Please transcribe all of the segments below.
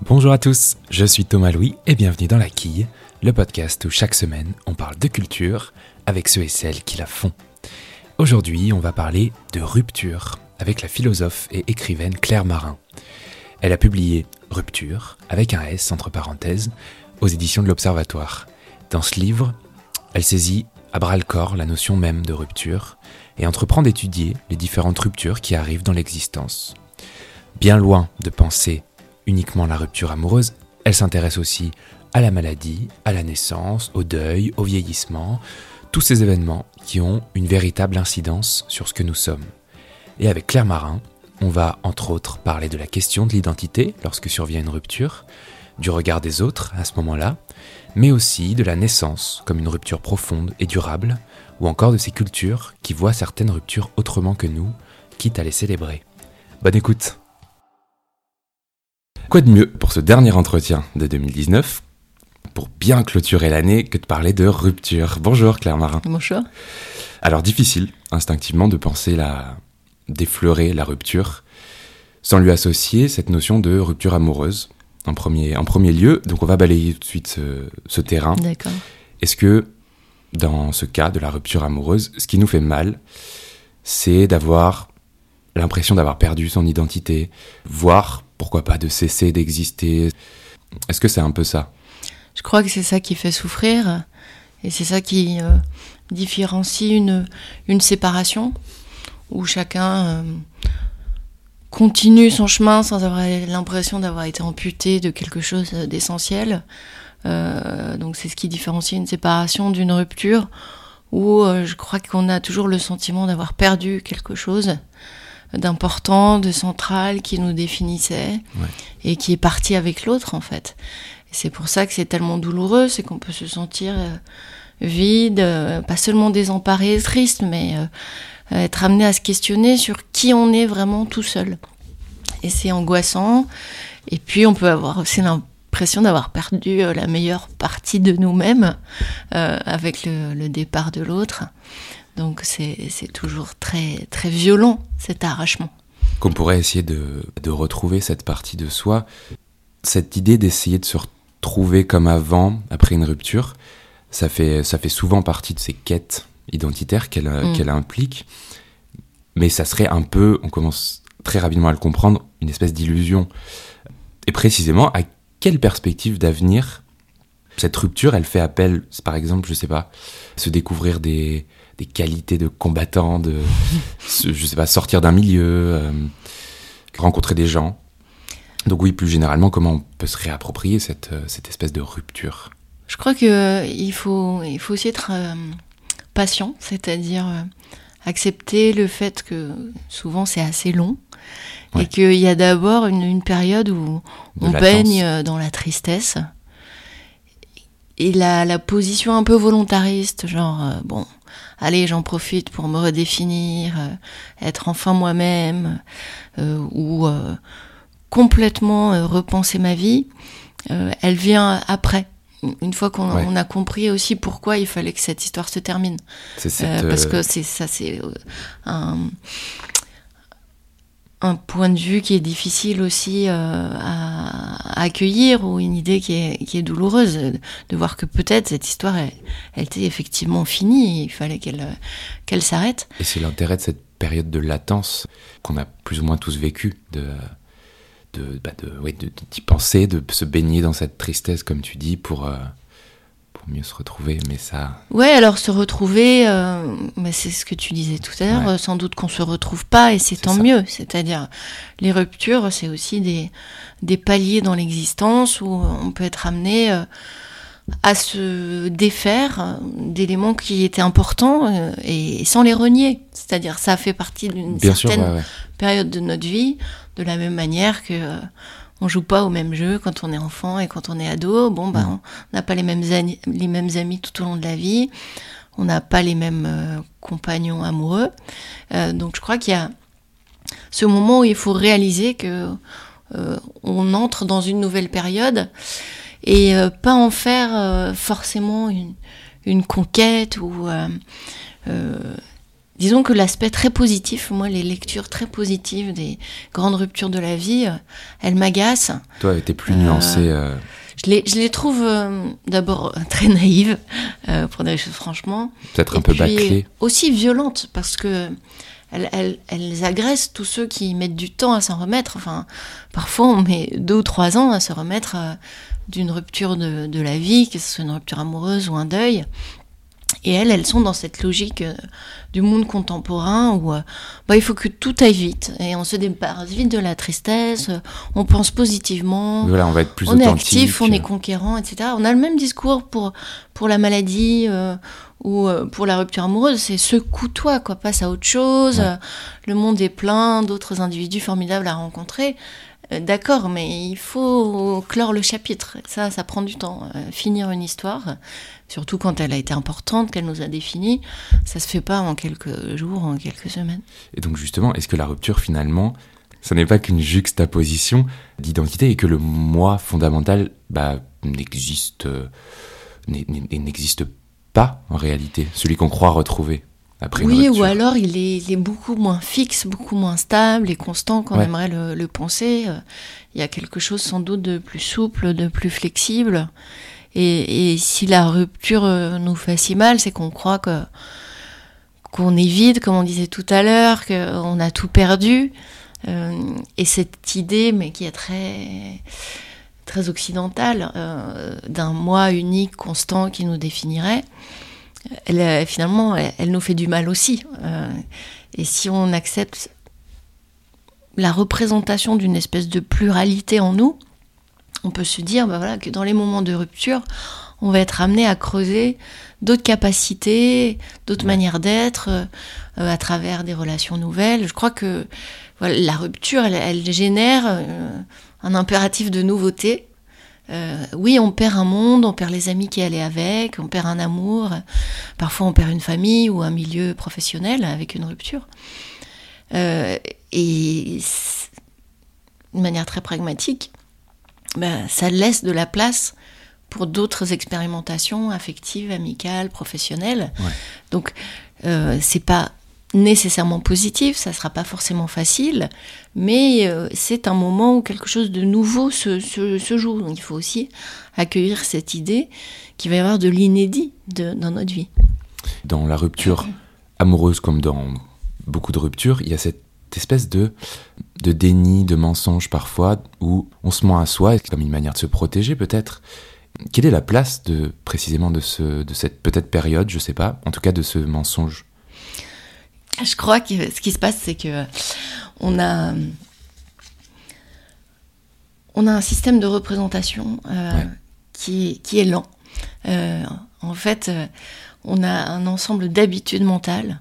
Bonjour à tous, je suis Thomas Louis et bienvenue dans La Quille, le podcast où chaque semaine on parle de culture avec ceux et celles qui la font. Aujourd'hui, on va parler de rupture avec la philosophe et écrivaine Claire Marin. Elle a publié Rupture, avec un S entre parenthèses, aux éditions de l'Observatoire. Dans ce livre, elle saisit à bras-le-corps la notion même de rupture et entreprend d'étudier les différentes ruptures qui arrivent dans l'existence. Bien loin de penser uniquement la rupture amoureuse, elle s'intéresse aussi à la maladie, à la naissance, au deuil, au vieillissement, tous ces événements qui ont une véritable incidence sur ce que nous sommes. Et avec Claire Marin, on va entre autres parler de la question de l'identité lorsque survient une rupture, du regard des autres à ce moment-là, mais aussi de la naissance comme une rupture profonde et durable, ou encore de ces cultures qui voient certaines ruptures autrement que nous, quitte à les célébrer. Bonne écoute! Quoi de mieux pour ce dernier entretien de 2019, pour bien clôturer l'année, que de parler de rupture. Bonjour Claire Marin. Bonjour. Alors difficile, instinctivement, de penser d'effleurer la rupture, sans lui associer cette notion de rupture amoureuse, en premier lieu. Donc on va balayer tout de suite ce terrain. D'accord. Est-ce que, dans ce cas de la rupture amoureuse, ce qui nous fait mal, c'est d'avoir l'impression d'avoir perdu son identité, voire, pourquoi pas, de cesser d'exister. Est-ce que c'est un peu ça ? Je crois que c'est ça qui fait souffrir, et c'est ça qui différencie une séparation, où chacun continue son chemin sans avoir l'impression d'avoir été amputé de quelque chose d'essentiel. Donc c'est ce qui différencie une séparation d'une rupture, où je crois qu'on a toujours le sentiment d'avoir perdu quelque chose d'important, de central, qui nous définissait, et qui est parti avec l'autre, en fait. Et c'est pour ça que c'est tellement douloureux, c'est qu'on peut se sentir vide, pas seulement désemparé et triste, mais être amené à se questionner sur qui on est vraiment tout seul. Et c'est angoissant, et puis on peut avoir aussi l'impression d'avoir perdu la meilleure partie de nous-mêmes avec le départ de l'autre. Donc c'est toujours très, très violent, cet arrachement. Qu'on pourrait essayer de retrouver cette partie de soi. Cette idée d'essayer de se retrouver comme avant, après une rupture, ça fait souvent partie de ces quêtes identitaires qu'elle implique. Mais ça serait un peu, on commence très rapidement à le comprendre, une espèce d'illusion. Et précisément, à quelle perspective d'avenir cette rupture, elle fait appel, par exemple, je sais pas, se découvrir des qualités de combattant, je sais pas, sortir d'un milieu, rencontrer des gens. Donc oui, plus généralement, comment on peut se réapproprier cette espèce de rupture ? Je crois qu'il faut aussi être patient, c'est-à-dire accepter le fait que souvent c'est assez long, et qu'il y a d'abord une période où on baigne dans la tristesse, et la position un peu volontariste, genre allez, j'en profite pour me redéfinir, être enfin moi-même, ou complètement repenser ma vie, elle vient après, une fois qu'on a compris aussi pourquoi il fallait que cette histoire se termine. Parce que c'est un point de vue qui est difficile aussi à accueillir, ou une idée qui est douloureuse, de voir que peut-être cette histoire elle était effectivement finie, et il fallait qu'elle s'arrête. Et c'est l'intérêt de cette période de latence qu'on a plus ou moins tous vécu, d'y penser, de se baigner dans cette tristesse, comme tu dis, pour mieux se retrouver, mais ça... Ouais, alors se retrouver, mais c'est ce que tu disais tout à l'heure, sans doute qu'on se retrouve pas, et c'est tant mieux. C'est-à-dire, les ruptures, c'est aussi des paliers dans l'existence où on peut être amené à se défaire d'éléments qui étaient importants, et sans les renier. C'est-à-dire, ça fait partie d'une certaine période de notre vie, de la même manière que... on joue pas au même jeu quand on est enfant et quand on est ado. On n'a pas les mêmes amis tout au long de la vie. On n'a pas les mêmes compagnons amoureux. Donc je crois qu'il y a ce moment où il faut réaliser que on entre dans une nouvelle période, et pas en faire forcément une conquête ou disons que l'aspect très positif, moi, les lectures très positives des grandes ruptures de la vie, elles m'agacent. Toi, t'es plus nuancée. Je les trouve d'abord très naïves, pour dire les choses franchement. Peut-être un peu bâclées. Aussi violentes, parce que elles agressent tous ceux qui mettent du temps à s'en remettre. Enfin, parfois, on met 2 ou 3 ans à se remettre d'une rupture de la vie, que ce soit une rupture amoureuse ou un deuil. Et elles sont dans cette logique du monde contemporain où il faut que tout aille vite. Et on se débarrasse vite de la tristesse, on pense positivement, voilà, on va être plus on authentique. est actif, on est conquérant, etc. On a le même discours pour la maladie ou pour la rupture amoureuse. C'est secoue-toi, quoi, passe à autre chose. Ouais. Le monde est plein d'autres individus formidables à rencontrer. D'accord, mais il faut clore le chapitre. Ça prend du temps. Finir une histoire, surtout quand elle a été importante, qu'elle nous a définie, ça se fait pas en quelques jours, en quelques semaines. Et donc justement, est-ce que la rupture finalement, ce n'est pas qu'une juxtaposition d'identité et que le moi fondamental n'existe pas en réalité, celui qu'on croit retrouver après une rupture? Oui, ou alors il est beaucoup moins fixe, beaucoup moins stable et constant qu'on aimerait le penser. Il y a quelque chose sans doute de plus souple, de plus flexible. Et si la rupture nous fait si mal, c'est qu'on croit qu'on est vide, comme on disait tout à l'heure, qu'on a tout perdu. Et cette idée, mais qui est très, très occidentale, d'un moi unique, constant, qui nous définirait, finalement, elle nous fait du mal aussi. Et si on accepte la représentation d'une espèce de pluralité en nous, on peut se dire que dans les moments de rupture, on va être amené à creuser d'autres capacités, d'autres manières d'être, à travers des relations nouvelles. Je crois que la rupture, elle génère un impératif de nouveauté. Oui, on perd un monde, on perd les amis qui allaient avec, on perd un amour, parfois on perd une famille ou un milieu professionnel avec une rupture. Et de manière très pragmatique, ça laisse de la place pour d'autres expérimentations affectives, amicales, professionnelles. Ouais. Donc, c'est pas nécessairement positif, ça sera pas forcément facile, mais c'est un moment où quelque chose de nouveau se joue. Donc il faut aussi accueillir cette idée qu'il va y avoir de l'inédit dans notre vie. Dans la rupture amoureuse, comme dans beaucoup de ruptures, il y a cette espèce de déni, de mensonge parfois, où on se ment à soi, comme une manière de se protéger peut-être. Quelle est la place précisément de cette peut-être période, je sais pas, en tout cas de ce mensonge? Je crois que ce qui se passe, c'est que on a un système de représentation qui est lent. En fait, on a un ensemble d'habitudes mentales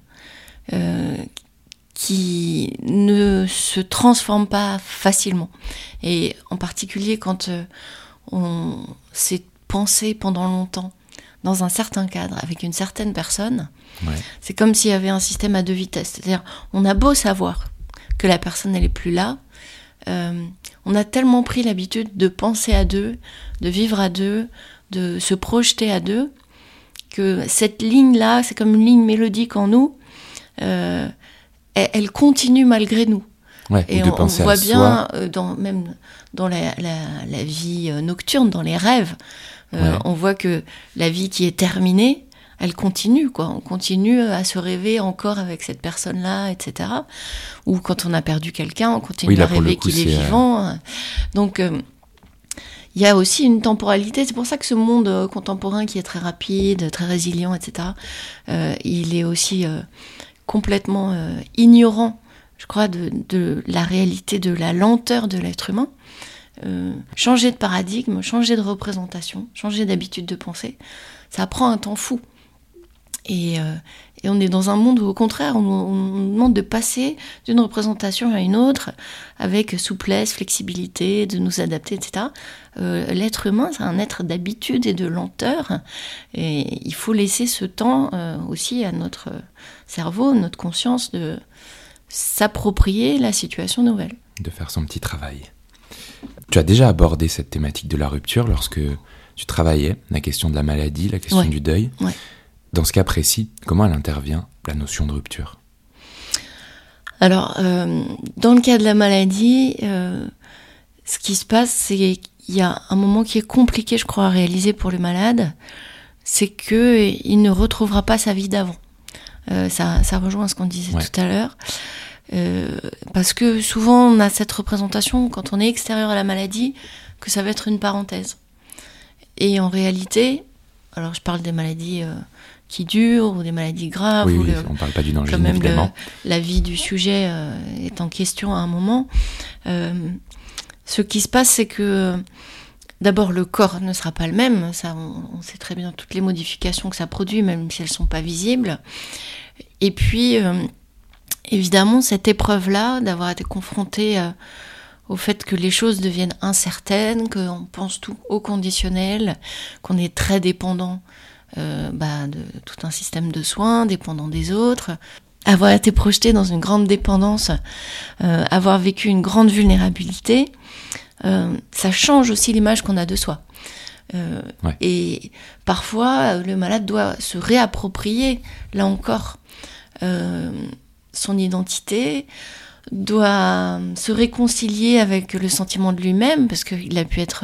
qui ne se transforment pas facilement. Et en particulier quand on s'est pensé pendant longtemps dans un certain cadre, avec une certaine personne, c'est comme s'il y avait un système à 2 vitesses. C'est-à-dire, on a beau savoir que la personne, elle est plus là, on a tellement pris l'habitude de penser à 2, de vivre à 2, de se projeter à 2, que cette ligne-là, c'est comme une ligne mélodique en nous, elle continue malgré nous. Ouais, et de on penser voit à bien, soi. même dans la vie nocturne, dans les rêves, on voit que la vie qui est terminée, elle continue, quoi. On continue à se rêver encore avec cette personne-là, etc. Ou quand on a perdu quelqu'un, on continue à rêver qu'il est vivant. Donc, il y a aussi une temporalité. C'est pour ça que ce monde contemporain qui est très rapide, très résilient, etc., il est aussi complètement ignorant, je crois, de la réalité, de la lenteur de l'être humain. Changer de paradigme, changer de représentation, changer d'habitude de pensée, ça prend un temps fou. Et on est dans un monde où, au contraire, on nous demande de passer d'une représentation à une autre avec souplesse, flexibilité, de nous adapter, etc. L'être humain, c'est un être d'habitude et de lenteur. Et il faut laisser ce temps aussi à notre cerveau, notre conscience de s'approprier la situation nouvelle. De faire son petit travail. Tu as déjà abordé cette thématique de la rupture lorsque tu travaillais, la question de la maladie, la question du deuil. Ouais. Dans ce cas précis, comment elle intervient, la notion de rupture? Alors, dans le cas de la maladie, ce qui se passe, c'est qu'il y a un moment qui est compliqué, je crois, à réaliser pour le malade, c'est qu'il ne retrouvera pas sa vie d'avant. Ça rejoint ce qu'on disait tout à l'heure. Parce que souvent, on a cette représentation, quand on est extérieur à la maladie, que ça va être une parenthèse. Et en réalité, alors je parle des maladies qui durent ou des maladies graves. Oui, on ne parle pas du danger, quand même évidemment. La vie du sujet est en question à un moment. Ce qui se passe, c'est que d'abord, le corps ne sera pas le même. Ça, on sait très bien toutes les modifications que ça produit, même si elles ne sont pas visibles. Et puis, évidemment, cette épreuve-là, d'avoir été confronté au fait que les choses deviennent incertaines, qu'on pense tout au conditionnel, qu'on est très dépendant de tout un système de soins, dépendant des autres, avoir été projeté dans une grande dépendance, avoir vécu une grande vulnérabilité, ça change aussi l'image qu'on a de soi. Et parfois, le malade doit se réapproprier, là encore, son identité, doit se réconcilier avec le sentiment de lui-même, parce qu'il a pu être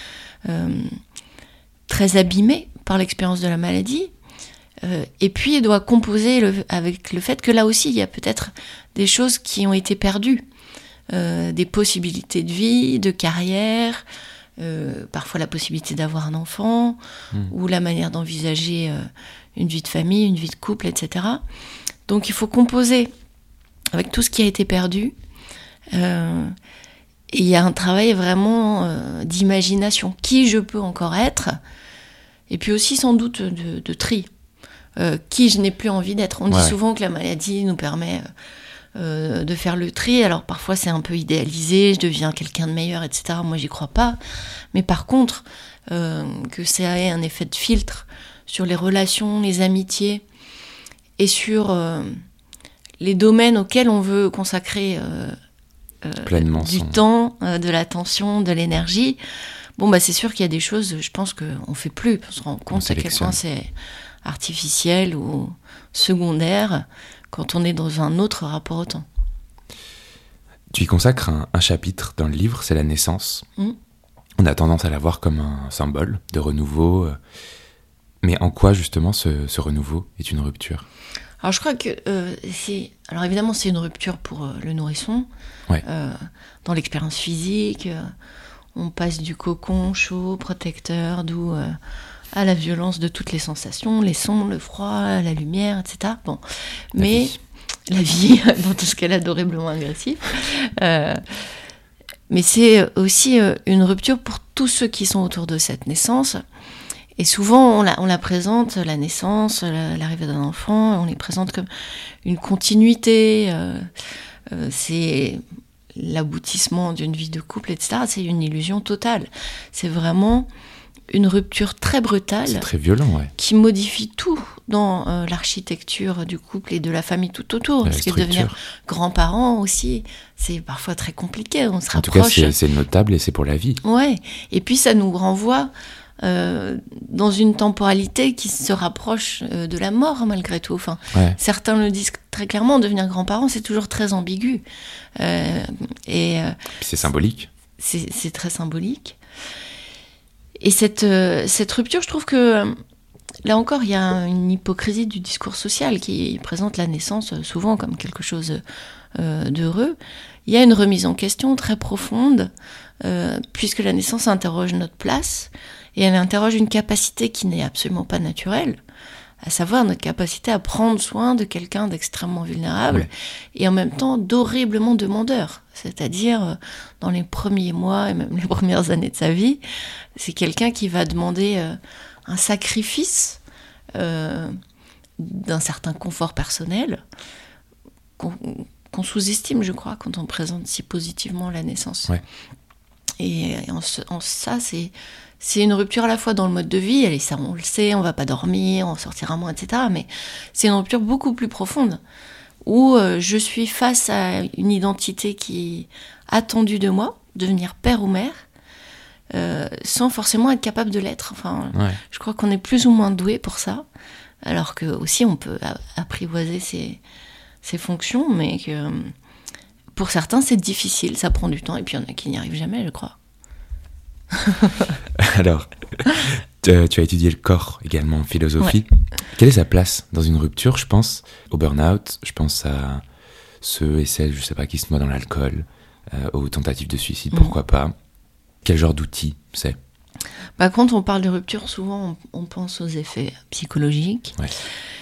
très abîmé par l'expérience de la maladie, et puis il doit composer avec le fait que là aussi, il y a peut-être des choses qui ont été perdues, des possibilités de vie, de carrière, parfois la possibilité d'avoir un enfant, ou la manière d'envisager une vie de famille, une vie de couple, etc. Donc il faut composer avec tout ce qui a été perdu. Et il y a un travail vraiment d'imagination. Qui je peux encore être ? Et puis aussi sans doute de tri. Qui je n'ai plus envie d'être. On dit souvent que la maladie nous permet de faire le tri. Alors parfois c'est un peu idéalisé, je deviens quelqu'un de meilleur, etc. Moi j'y crois pas. Mais par contre, que ça ait un effet de filtre sur les relations, les amitiés et sur les domaines auxquels on veut consacrer du temps, de l'attention, de l'énergie. Bon, c'est sûr qu'il y a des choses, je pense qu'on ne fait plus. On se rend compte à quel point c'est artificiel ou secondaire quand on est dans un autre rapport au temps. Tu y consacres un chapitre dans le livre, c'est la naissance. On a tendance à la voir comme un symbole de renouveau. Mais en quoi, justement, ce renouveau est une rupture ? Alors, je crois que Alors, évidemment, c'est une rupture pour le nourrisson. Dans l'expérience physique, on passe du cocon chaud, protecteur, doux, à la violence de toutes les sensations, les sons, le froid, la lumière, etc. Bon. Mais la vie, dans tout ce qu'elle a d'horriblement agressif. Mais c'est aussi une rupture pour tous ceux qui sont autour de cette naissance. Et souvent, on la présente, la naissance, l'arrivée d'un enfant, on les présente comme une continuité. C'est l'aboutissement d'une vie de couple, etc. C'est une illusion totale. C'est vraiment une rupture très brutale. C'est très violent, qui modifie tout dans l'architecture du couple et de la famille tout autour. Parce que devenir grands-parents aussi, c'est parfois très compliqué. On se rapproche. En tout cas, c'est notable et c'est pour la vie. Ouais. Et puis, ça nous renvoie dans une temporalité qui se rapproche de la mort, malgré tout. Enfin, certains le disent très clairement, devenir grand-parent, c'est toujours très ambigu. C'est symbolique. C'est très symbolique. Et cette rupture, je trouve que, là encore, il y a une hypocrisie du discours social qui présente la naissance souvent comme quelque chose d'heureux. Il y a une remise en question très profonde, puisque la naissance interroge notre place, et elle interroge une capacité qui n'est absolument pas naturelle, à savoir notre capacité à prendre soin de quelqu'un d'extrêmement vulnérable, et en même temps d'horriblement demandeur. C'est-à-dire, dans les premiers mois et même les premières années de sa vie, c'est quelqu'un qui va demander un sacrifice d'un certain confort personnel qu'on sous-estime, je crois, quand on présente si positivement la naissance. Et en ça, c'est une rupture à la fois dans le mode de vie, et ça on le sait, on va pas dormir, on sortira moins, etc. Mais c'est une rupture beaucoup plus profonde, où je suis face à une identité qui est attendue de moi, devenir père ou mère, sans forcément être capable de l'être. Enfin, je crois qu'on est plus ou moins doué pour ça, alors que aussi on peut apprivoiser ses fonctions, mais que pour certains, c'est difficile, ça prend du temps, et puis il y en a qui n'y arrivent jamais, je crois. Alors, tu as étudié le corps également en philosophie. Ouais. Quelle est sa place dans une rupture? Je pense au burn-out, je pense à ceux et celles, je sais pas, qui se noient dans l'alcool, aux tentatives de suicide, pourquoi pas. Quel genre d'outil c'est? Quand on parle de rupture, souvent on pense aux effets psychologiques. Ouais.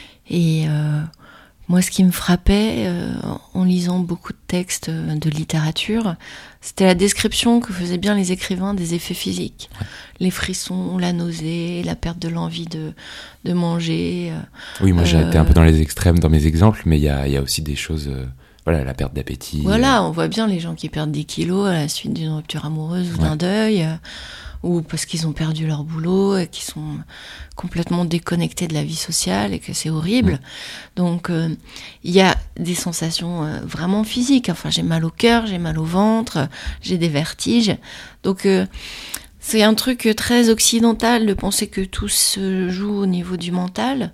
Et moi, ce qui me frappait en lisant beaucoup de textes de littérature, c'était la description que faisaient bien les écrivains des effets physiques. Ouais. Les frissons, la nausée, la perte de l'envie de manger. Oui, moi j'ai été un peu dans les extrêmes dans mes exemples, mais il y a aussi des choses... Voilà, la perte d'appétit. Voilà, on voit bien les gens qui perdent des kilos à la suite d'une rupture amoureuse ou d'un deuil, ou parce qu'ils ont perdu leur boulot et qu'ils sont complètement déconnectés de la vie sociale et que c'est horrible. Donc, il y a des sensations vraiment physiques. Enfin, j'ai mal au cœur, j'ai mal au ventre, j'ai des vertiges. Donc, c'est un truc très occidental de penser que tout se joue au niveau du mental.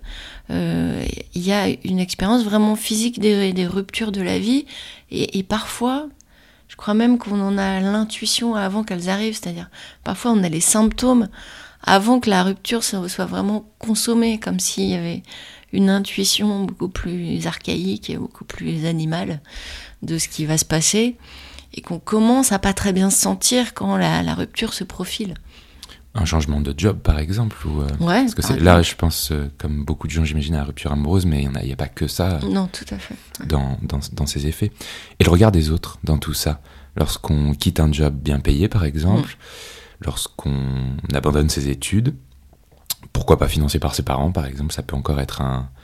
Il y a une expérience vraiment physique des ruptures de la vie et parfois, je crois même qu'on en a l'intuition avant qu'elles arrivent, c'est-à-dire parfois on a les symptômes avant que la rupture soit vraiment consommée, comme s'il y avait une intuition beaucoup plus archaïque et beaucoup plus animale de ce qui va se passer et qu'on commence à pas très bien se sentir quand la rupture se profile. Un changement de job, par exemple ou parce que là, je pense, comme beaucoup de gens, j'imagine, à la rupture amoureuse, mais il n'y a pas que ça. Non, tout à fait. Dans ces effets. Et le regard des autres dans tout ça. Lorsqu'on quitte un job bien payé, par exemple, lorsqu'on abandonne ses études, pourquoi pas financé par ses parents, par exemple, ça peut encore être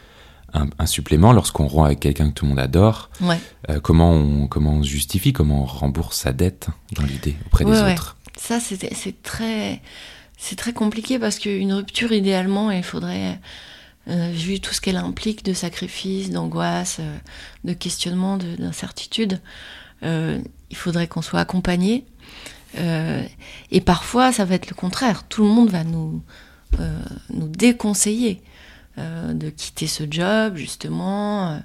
un supplément. Lorsqu'on rompt avec quelqu'un que tout le monde adore, comment on se justifie, comment on rembourse sa dette, dans l'idée, auprès des autres. Ça, c'est très compliqué parce qu'une rupture, idéalement, il faudrait, vu tout ce qu'elle implique de sacrifices, d'angoisse, de questionnement, d'incertitude, il faudrait qu'on soit accompagné. Et parfois, ça va être le contraire. Tout le monde va nous déconseiller de quitter ce job, justement,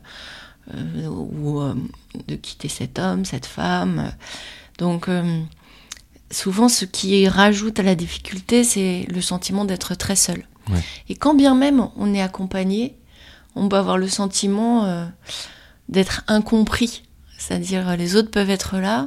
ou de quitter cet homme, cette femme. Donc... souvent, ce qui rajoute à la difficulté, c'est le sentiment d'être très seul. Ouais. Et quand bien même on est accompagné, on peut avoir le sentiment d'être incompris. C'est-à-dire, les autres peuvent être là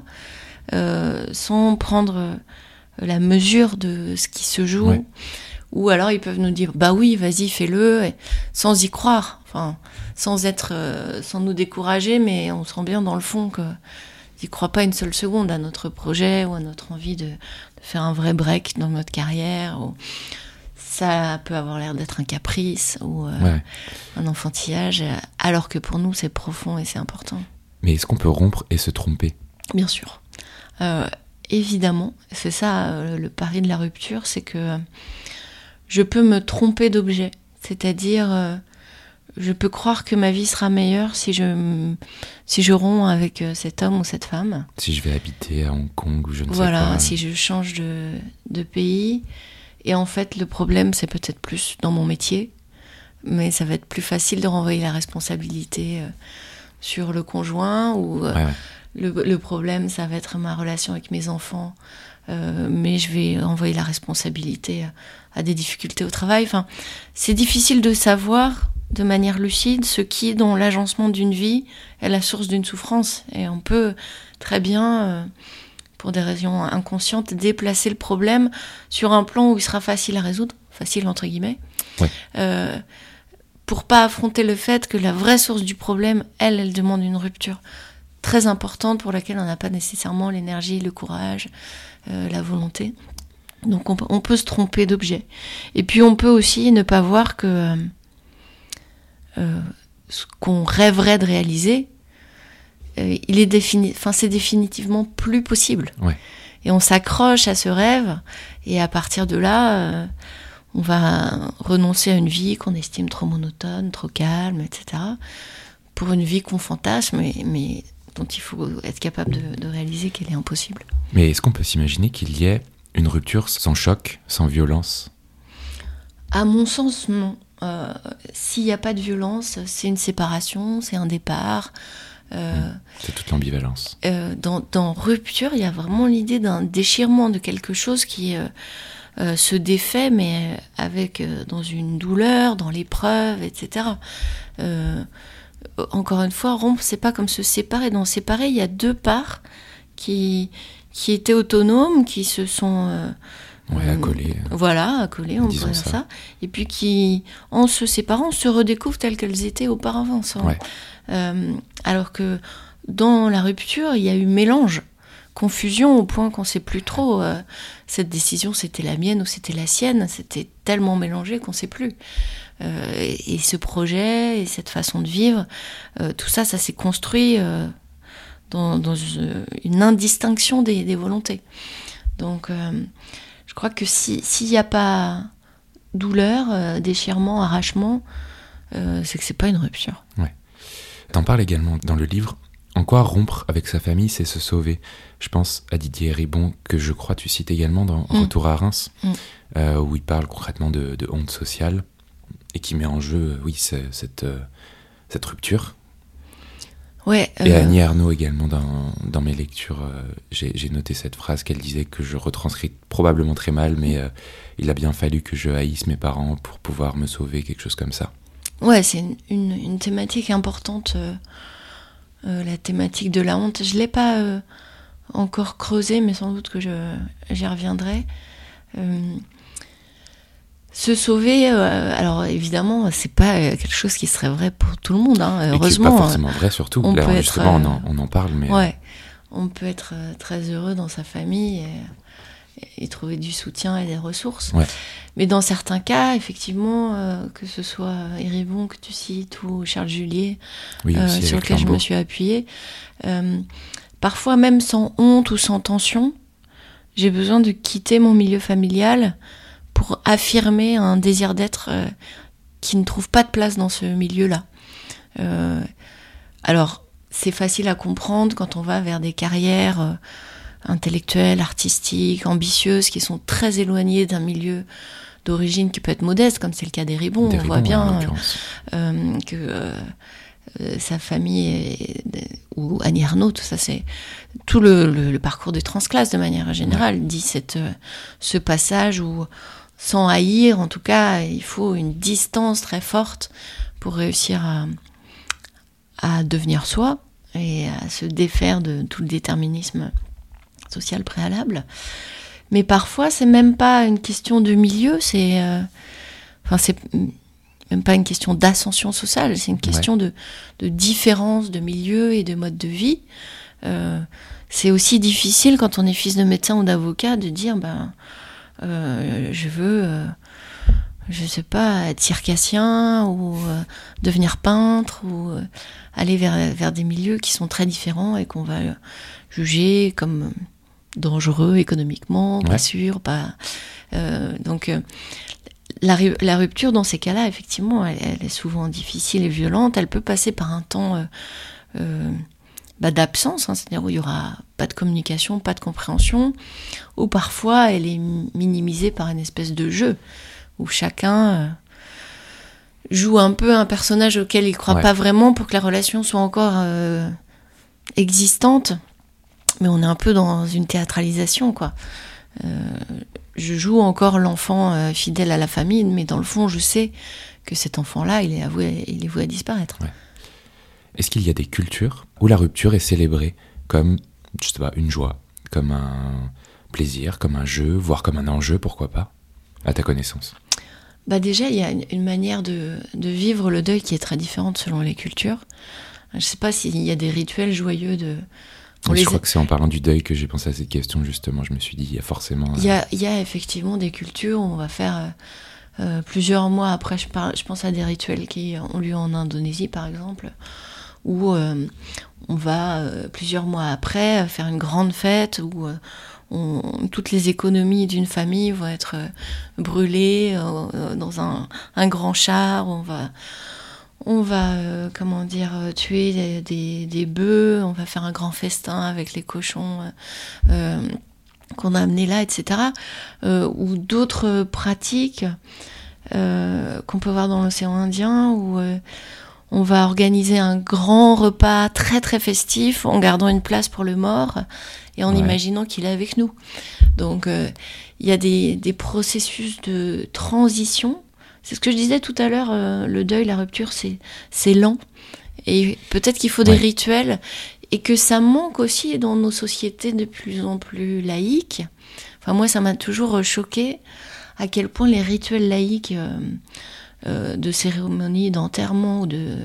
sans prendre la mesure de ce qui se joue. Ouais. Ou alors, ils peuvent nous dire « Bah oui, vas-y, fais-le », sans y croire. Enfin, sans nous décourager, mais on sent bien dans le fond que... ils ne croient pas une seule seconde à notre projet ou à notre envie de faire un vrai break dans notre carrière. Ou ça peut avoir l'air d'être un caprice ou un enfantillage, alors que pour nous, c'est profond et c'est important. Mais est-ce qu'on peut rompre et se tromper ? Bien sûr. Évidemment, c'est ça le pari de la rupture, c'est que je peux me tromper d'objet. C'est-à-dire... je peux croire que ma vie sera meilleure si je romps avec cet homme ou cette femme. Si je vais habiter à Hong Kong ou je ne sais pas. Voilà, si je change de pays. Et en fait, le problème, c'est peut-être plus dans mon métier. Mais ça va être plus facile de renvoyer la responsabilité sur le conjoint. Ou le problème, ça va être ma relation avec mes enfants. Mais je vais envoyer la responsabilité à des difficultés au travail. Enfin, c'est difficile de savoir... de manière lucide, ce qui, dans l'agencement d'une vie, est la source d'une souffrance. Et on peut très bien, pour des raisons inconscientes, déplacer le problème sur un plan où il sera facile à résoudre, facile entre guillemets, pour pas affronter le fait que la vraie source du problème, elle demande une rupture très importante pour laquelle on n'a pas nécessairement l'énergie, le courage, la volonté. Donc on peut se tromper d'objet. Et puis on peut aussi ne pas voir que... ce qu'on rêverait de réaliser, c'est définitivement plus possible. Ouais. Et on s'accroche à ce rêve, et à partir de là, on va renoncer à une vie qu'on estime trop monotone, trop calme, etc., pour une vie qu'on fantasme, mais dont il faut être capable de réaliser qu'elle est impossible. Mais est-ce qu'on peut s'imaginer qu'il y ait une rupture sans choc, sans violence ? À mon sens, non. S'il n'y a pas de violence, c'est une séparation, c'est un départ, C'est toute l'ambivalence. Dans rupture, il y a vraiment l'idée d'un déchirement de quelque chose qui se défait, mais avec dans une douleur, dans l'épreuve, etc. Encore une fois, rompre, c'est pas comme se séparer. Dans séparer, il y a deux parts qui étaient autonomes, qui se sont accolées. Voilà, accolées, on pourrait dire ça. Et puis qui, en se séparant, se redécouvrent telles qu'elles étaient auparavant. Alors que dans la rupture, il y a eu mélange, confusion au point qu'on ne sait plus trop. Cette décision, c'était la mienne ou c'était la sienne. C'était tellement mélangé qu'on ne sait plus. Et ce projet et cette façon de vivre, tout ça, ça s'est construit dans une indistinction des volontés. Donc, je crois que s'il n'y a pas douleur, déchirement, arrachement, c'est que c'est pas une rupture. Ouais. T'en parles également dans le livre. En quoi rompre avec sa famille, c'est se sauver. Je pense à Didier Ribon, que je crois tu cites également dans Retour à Reims, où il parle concrètement de honte sociale et qui met en jeu, cette rupture. Ouais, Et Annie Ernaux également, dans mes lectures, j'ai noté cette phrase qu'elle disait que je retranscris probablement très mal, mais il a bien fallu que je haïsse mes parents pour pouvoir me sauver, quelque chose comme ça. Ouais, c'est une thématique importante, la thématique de la honte. Je ne l'ai pas encore creusée, mais sans doute que j'y reviendrai. Se sauver, alors évidemment, c'est pas quelque chose qui serait vrai pour tout le monde. Heureusement. Et qui n'est pas forcément vrai, surtout. Là, justement, on en parle, mais... Ouais, on peut être très heureux dans sa famille et trouver du soutien et des ressources. Ouais. Mais dans certains cas, effectivement, que ce soit Ribon que tu cites ou Charles Julier, sur lequel je me suis appuyée, parfois même sans honte ou sans tension, j'ai besoin de quitter mon milieu familial pour affirmer un désir d'être qui ne trouve pas de place dans ce milieu-là. Alors, c'est facile à comprendre quand on va vers des carrières intellectuelles, artistiques, ambitieuses, qui sont très éloignées d'un milieu d'origine qui peut être modeste, comme c'est le cas des Ribon. On voit bien que sa famille, ou Annie Ernaux, tout ça, c'est tout le parcours des transclasses de manière générale, dit ce passage où, sans haïr, en tout cas, il faut une distance très forte pour réussir à devenir soi et à se défaire de tout le déterminisme social préalable. Mais parfois, c'est même pas une question de milieu, c'est même pas une question d'ascension sociale, c'est une question de différence de milieu et de mode de vie. C'est aussi difficile quand on est fils de médecin ou d'avocat de dire je veux, je sais pas, être circassien ou devenir peintre ou aller vers des milieux qui sont très différents et qu'on va juger comme dangereux économiquement, pas sûr, pas. Donc la rupture dans ces cas-là, effectivement, elle est souvent difficile et violente. Elle peut passer par un temps d'absence, c'est-à-dire où il y aura pas de communication, pas de compréhension, ou parfois elle est minimisée par une espèce de jeu où chacun joue un peu un personnage auquel il croit pas vraiment pour que la relation soit encore existante, mais on est un peu dans une théâtralisation, quoi. Je joue encore l'enfant fidèle à la famille, mais dans le fond, je sais que cet enfant-là, il est voué à disparaître. Ouais. Est-ce qu'il y a des cultures où la rupture est célébrée comme, je sais pas, une joie, comme un plaisir, comme un jeu, voire comme un enjeu, pourquoi pas, à ta connaissance? Déjà, il y a une manière de vivre le deuil qui est très différente selon les cultures. Je sais pas s'il y a des rituels joyeux de... Je crois que c'est en parlant du deuil que j'ai pensé à cette question, justement. Je me suis dit, il y a forcément... Il y a effectivement des cultures où on va faire plusieurs mois après, je pense à des rituels qui ont lieu en Indonésie, par exemple, où on va, plusieurs mois après, faire une grande fête où toutes les économies d'une famille vont être brûlées dans un grand char, on va tuer des bœufs, on va faire un grand festin avec les cochons qu'on a amenés là, etc. Ou d'autres pratiques qu'on peut voir dans l'océan Indien où on va organiser un grand repas très très festif en gardant une place pour le mort et en imaginant qu'il est avec nous. Donc il y a des processus de transition. C'est ce que je disais tout à l'heure, le deuil, la rupture, c'est lent. Et peut-être qu'il faut des rituels et que ça manque aussi dans nos sociétés de plus en plus laïques. Enfin, moi, ça m'a toujours choquée à quel point les rituels laïques de cérémonies d'enterrement ou de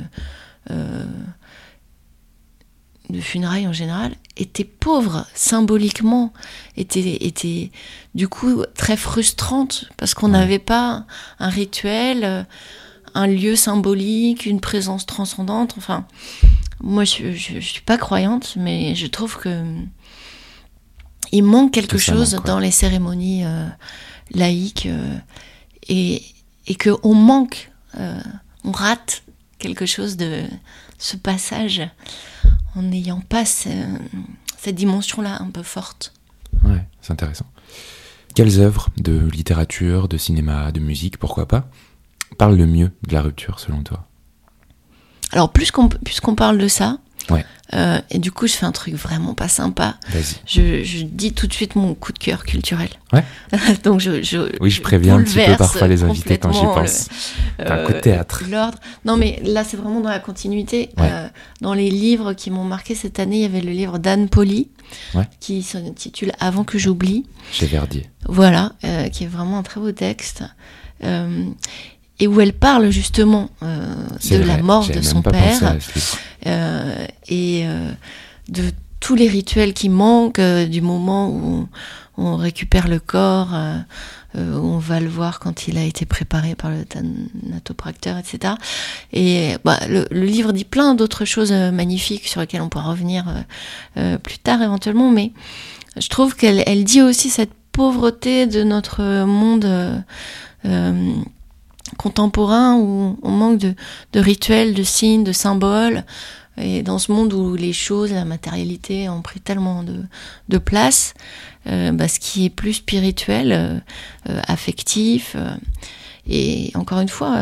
funérailles en général étaient pauvres symboliquement, étaient du coup très frustrantes parce qu'on n'avait pas un rituel, un lieu symbolique, une présence transcendante. Enfin, moi je suis pas croyante, mais je trouve que il manque quelque chose dans les cérémonies laïques et que on manque, on rate quelque chose de ce passage en n'ayant pas cette dimension-là un peu forte. Ouais, c'est intéressant. Quelles œuvres de littérature, de cinéma, de musique, pourquoi pas, parlent le mieux de la rupture selon toi ? Alors, puisqu'on parle de ça, ouais. Et du coup, je fais un truc vraiment pas sympa. Vas-y. Je dis tout de suite mon coup de cœur culturel. Ouais. Donc, oui, je préviens un petit peu parfois les invités quand j'y pense. T'as un coup de théâtre. L'ordre. Non, mais là, c'est vraiment dans la continuité. Ouais. Dans les livres qui m'ont marqué cette année, il y avait le livre d'Anne Pauly, qui s'intitule Avant que j'oublie. Chez Verdier. Voilà, qui est vraiment un très beau texte. Et où elle parle justement de la mort de son père et de tous les rituels qui manquent, du moment où on récupère le corps, où on va le voir quand il a été préparé par le thanatopracteur, etc. Et le livre dit plein d'autres choses magnifiques sur lesquelles on pourra revenir plus tard éventuellement, mais je trouve qu'elle dit aussi cette pauvreté de notre monde contemporain où on manque de rituels, de signes, de symboles, et dans ce monde où les choses, la matérialité ont pris tellement de place, ce qui est plus spirituel, affectif, et encore une fois,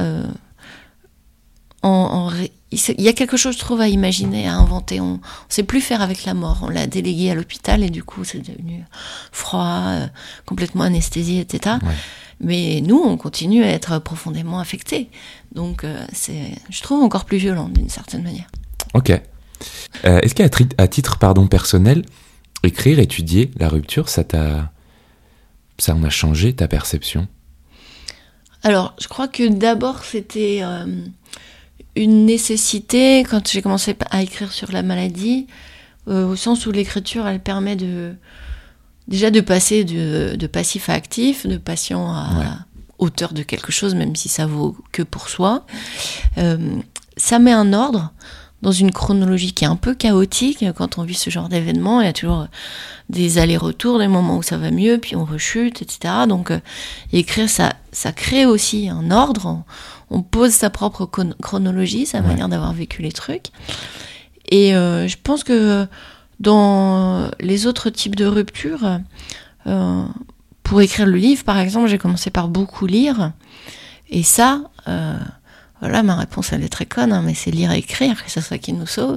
il y a quelque chose, je trouve, à imaginer, à inventer. On ne sait plus faire avec la mort. On l'a délégué à l'hôpital et du coup, c'est devenu froid, complètement anesthésié, etc. Ouais. Mais nous, on continue à être profondément affectés. Donc, c'est, je trouve, encore plus violent, d'une certaine manière. Ok. Est-ce qu'à titre personnel, écrire, étudier la rupture, ça en a changé ta perception ? Alors, je crois que d'abord, c'était une nécessité quand j'ai commencé à écrire sur la maladie, au sens où l'écriture, elle permet déjà de passer de passif à actif, de patient à auteur de quelque chose, même si ça vaut que pour soi. Ça met un ordre dans une chronologie qui est un peu chaotique. Quand on vit ce genre d'événement, il y a toujours des allers-retours, des moments où ça va mieux, puis on rechute, etc. Donc écrire, ça crée aussi un ordre. On pose sa propre chronologie, sa manière d'avoir vécu les trucs. Et je pense que dans les autres types de ruptures, pour écrire le livre, par exemple, j'ai commencé par beaucoup lire. Et ça, voilà, ma réponse, elle est très conne, mais c'est lire et écrire, c'est ça qui nous sauve.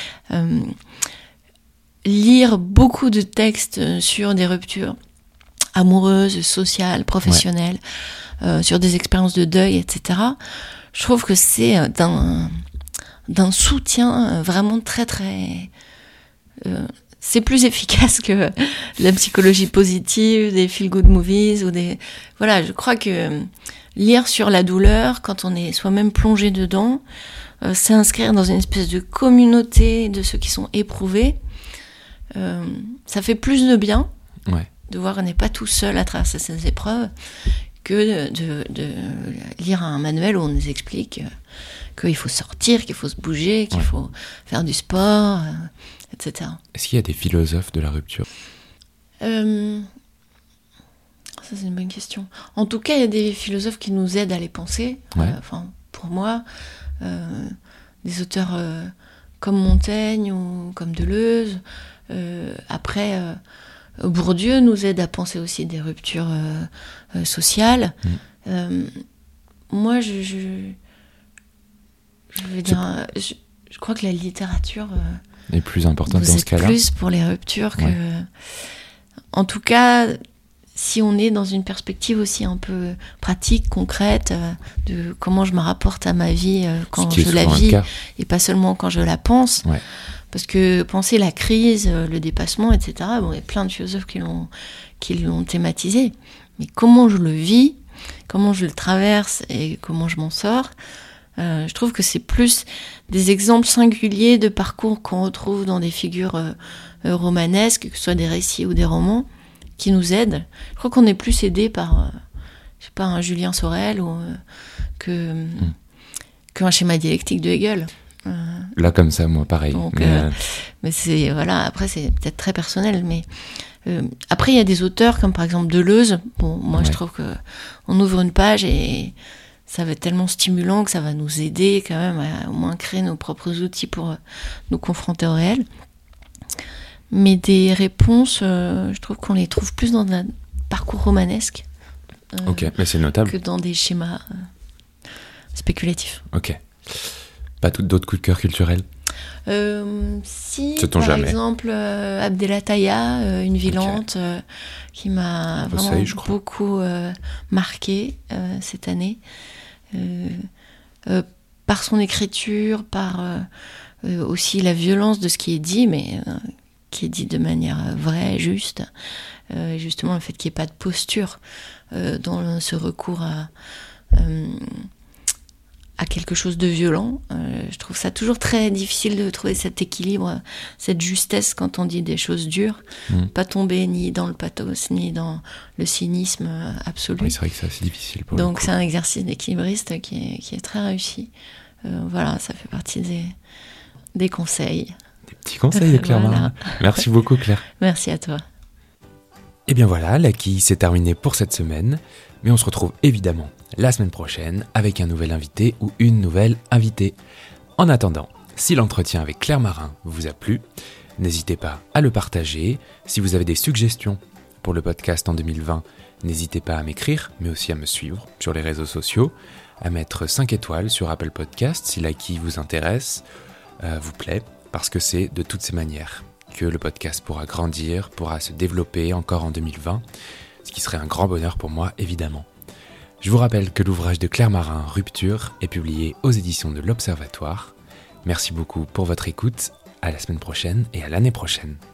Lire beaucoup de textes sur des ruptures amoureuses, sociales, professionnelles, sur des expériences de deuil, etc. Je trouve que c'est d'un soutien vraiment très, très... c'est plus efficace que la psychologie positive, des feel-good movies ou des... Voilà, je crois que lire sur la douleur, quand on est soi-même plongé dedans, s'inscrire dans une espèce de communauté de ceux qui sont éprouvés, ça fait plus de bien de voir qu'on n'est pas tout seul à traverser ces épreuves que de lire un manuel où on nous explique qu'il faut sortir, qu'il faut se bouger, qu'il faut faire du sport, etc. Est-ce qu'il y a des philosophes de la rupture ? Ça, c'est une bonne question. En tout cas, il y a des philosophes qui nous aident à les penser. Pour moi, des auteurs comme Montaigne ou comme Deleuze. Après, Bourdieu nous aide à penser aussi des ruptures sociales. Moi, Je veux dire, je crois que la littérature est plus importante dans ce cas-là. Plus pour les ruptures que... En tout cas, si on est dans une perspective aussi un peu pratique, concrète, de comment je me rapporte à ma vie quand je la vis, et pas seulement quand je la pense. Ouais. Parce que penser la crise, le dépassement, etc., bon, il y a plein de philosophes qui l'ont thématisé. Mais comment je le vis, comment je le traverse et comment je m'en sors, je trouve que c'est plus des exemples singuliers de parcours qu'on retrouve dans des figures romanesques, que ce soit des récits ou des romans, qui nous aident. Je crois qu'on est plus aidé par, je sais pas, un Julien Sorel ou qu'un schéma dialectique de Hegel. Là, comme ça, moi, pareil. Donc, mais c'est, voilà, après, c'est peut-être très personnel, mais après, il y a des auteurs comme par exemple Deleuze. Bon, moi, je trouve qu'on ouvre une page et ça va être tellement stimulant que ça va nous aider quand même à au moins créer nos propres outils pour nous confronter au réel. Mais des réponses, je trouve qu'on les trouve plus dans un parcours romanesque mais c'est notable. Que dans des schémas spéculatifs. Ok. Pas d'autres coups de cœur culturels Si, par exemple, Abdelataya, Une vie lente, qui m'a vraiment beaucoup marqué cette année. Par son écriture, par aussi la violence de ce qui est dit, mais qui est dit de manière vraie, juste. Justement, le fait qu'il n'y ait pas de posture dans ce recours à quelque chose de violent. Je trouve ça toujours très difficile de trouver cet équilibre, cette justesse quand on dit des choses dures. Pas tomber ni dans le pathos, ni dans le cynisme absolu. Oui, c'est vrai que c'est assez difficile pour Donc c'est un exercice d'équilibriste qui est très réussi. Voilà, ça fait partie des conseils. Des petits conseils de Claire Marin. Merci beaucoup, Claire. Merci à toi. Et bien voilà, la quille, c'est terminé pour cette semaine. Mais on se retrouve évidemment la semaine prochaine avec un nouvel invité ou une nouvelle invitée. En attendant, si l'entretien avec Claire Marin vous a plu, n'hésitez pas à le partager. Si vous avez des suggestions pour le podcast en 2020, n'hésitez pas à m'écrire, mais aussi à me suivre sur les réseaux sociaux, à mettre 5 étoiles sur Apple Podcast si la quille vous intéresse, vous plaît, parce que c'est de toutes ces manières que le podcast pourra grandir, pourra se développer encore en 2020, ce qui serait un grand bonheur pour moi, évidemment. Je vous rappelle que l'ouvrage de Claire Marin, Rupture, est publié aux éditions de l'Observatoire. Merci beaucoup pour votre écoute, à la semaine prochaine et à l'année prochaine.